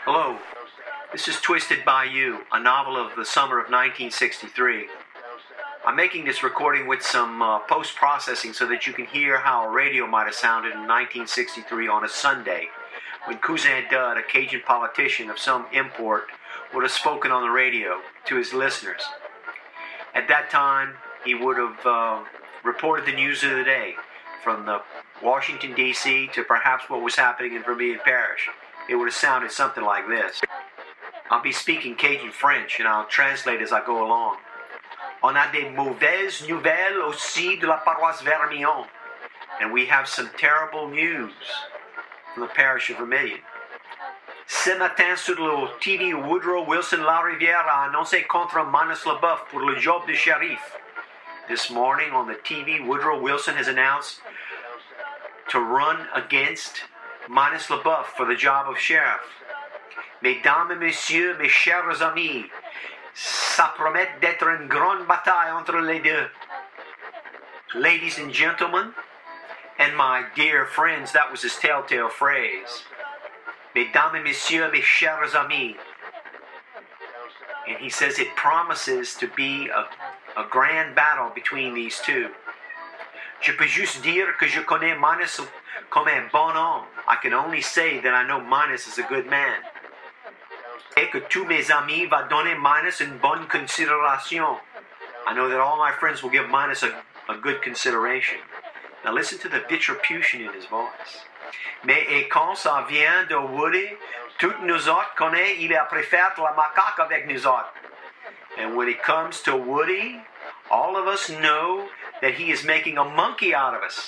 Hello, this is Twisted by You, a novel of the summer of 1963. I'm making this recording with some post-processing so that you can hear how a radio might have sounded in 1963 on a Sunday, when Cousin Dud, a Cajun politician of some import, would have spoken on the radio to his listeners. At that time, he would have reported the news of the day, from the Washington, D.C. to perhaps what was happening in Vermilion Parish. It would have sounded something like this. I'll be speaking Cajun French, and I'll translate as I go along. On a des mauvaises nouvelles aussi de la paroisse Vermilion. And we have some terrible news from the parish of Vermilion. Ce matin sur le TV, Woodrow Wilson Larivière a annoncé contre Manus LaBeouf pour le job de shérif. This morning on the TV, Woodrow Wilson has announced to run against Manus LaBeouf for the job of sheriff. Mesdames et messieurs, mes chers amis, ça promet d'être une grande bataille entre les deux. Ladies and gentlemen, and my dear friends, that was his telltale phrase. Mesdames et messieurs, mes chers amis. And he says it promises to be a grand battle between these two. Je peux juste dire que je connais Manus comme un bon homme. I can only say that I know Manus is a good man. Et que tous mes amis va donner Manus une bonne considération. I know that all my friends will give Manus a good consideration. Now listen to the vitrifusion in his voice. Mais et quand ça vient de Woody, toutes nous autres connaissent, il préfère la macaque avec nous autres. And when it comes to Woody, all of us know that he is making a monkey out of us.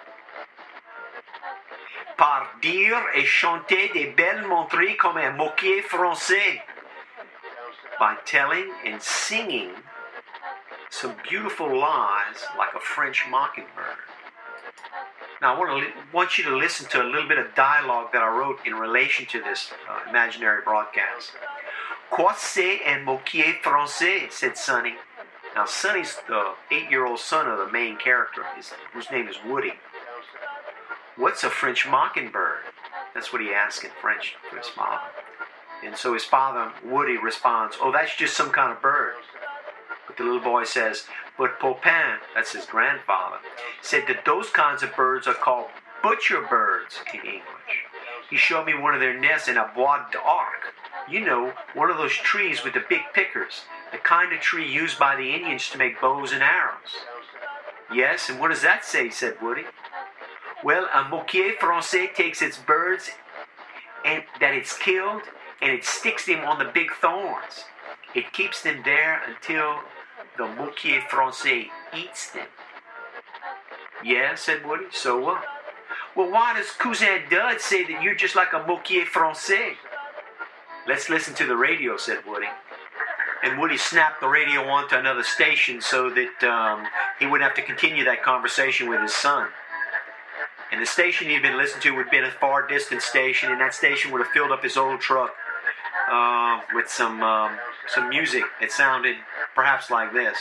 Par dire et chanter des belles montries comme un moquier français. By telling and singing some beautiful lies like a French mockingbird. Now I want you to listen to a little bit of dialogue that I wrote in relation to this imaginary broadcast. Quoi c'est un moquier français, said Sonny. Now Sonny's the 8-year-old son of the main character, whose name is Woody. What's a French mockingbird? That's what he asks in French to his father. And so his father, Woody, responds, oh, that's just some kind of bird. But the little boy says, but Popin, that's his grandfather, said that those kinds of birds are called butcher birds in English. He showed me one of their nests in a bois d'arc. You know, one of those trees with the big pickers, the kind of tree used by the Indians to make bows and arrows. Yes, and what does that say, said Woody. Well, a moquier français takes its birds and that it's killed and it sticks them on the big thorns. It keeps them there until the moquier français eats them. Yeah, said Woody, so what? Well, why does Cousin Dud say that you're just like a moquier français? Let's listen to the radio, said Woody. And Woody snapped the radio onto another station so that he wouldn't have to continue that conversation with his son. And the station he'd been listening to would have been a far distant station, and that station would have filled up his old truck with some music that sounded perhaps like this.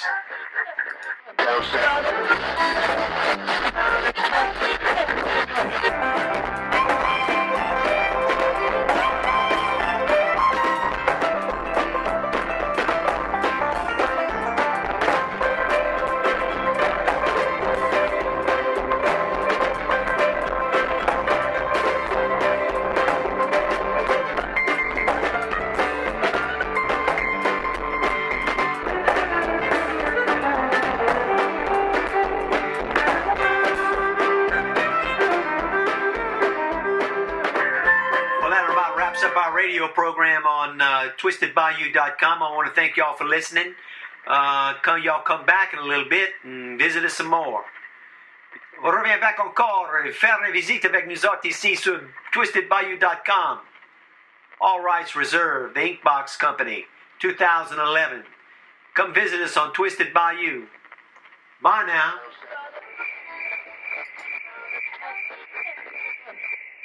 Radio program on twistedbyu.com. I want to thank y'all for listening. Y'all come back in a little bit and visit us some more. On revient back encore faire une visite avec nous autres ici sur twistedbyu.com. All rights reserved. The Inkbox Company, 2011. Come visit us on Twisted Bayou. Bye now.